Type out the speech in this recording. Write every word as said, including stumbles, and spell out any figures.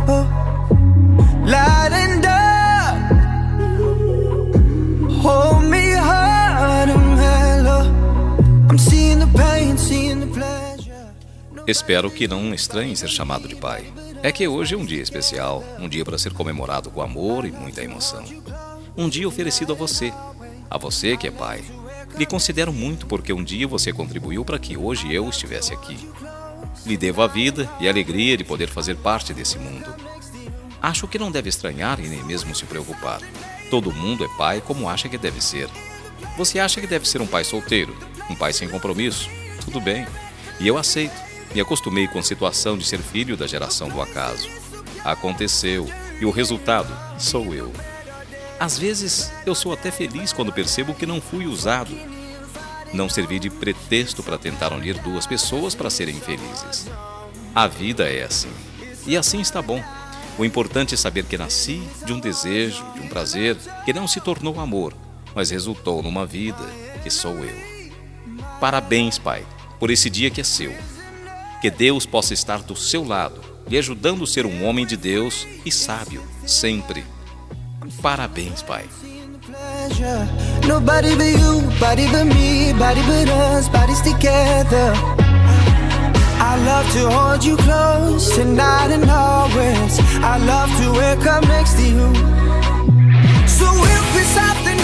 Oh, light and dark, hold me hard and mellow. I'm seeing the pain, seeing the pleasure. Espero que não estranhe ser chamado de pai. É que hoje é um dia especial, um dia para ser comemorado com amor e muita emoção. Um dia oferecido a você, a você que é pai. Lhe considero muito porque um dia você contribuiu para que hoje eu estivesse aqui. Lhe devo a vida e a alegria de poder fazer parte desse mundo. Acho que não deve estranhar e nem mesmo se preocupar. Todo mundo é pai como acha que deve ser. Você acha que deve ser um pai solteiro, um pai sem compromisso? Tudo bem. E eu aceito. Me acostumei com a situação de ser filho da geração do acaso. Aconteceu e o resultado sou eu. Às vezes, eu sou até feliz quando percebo que não fui usado. Não servi de pretexto para tentar unir duas pessoas para serem felizes. A vida é assim. E assim está bom. O importante é saber que nasci de um desejo, de um prazer, que não se tornou amor, mas resultou numa vida que sou eu. Parabéns, pai, por esse dia que é seu. Que Deus possa estar do seu lado, lhe ajudando a ser um homem de Deus e sábio, sempre. Parabéns, pai. Nobody but you, body but me, body but us, bodies together. I love to hold you close tonight and always. I love to wake up next to you. So if it's something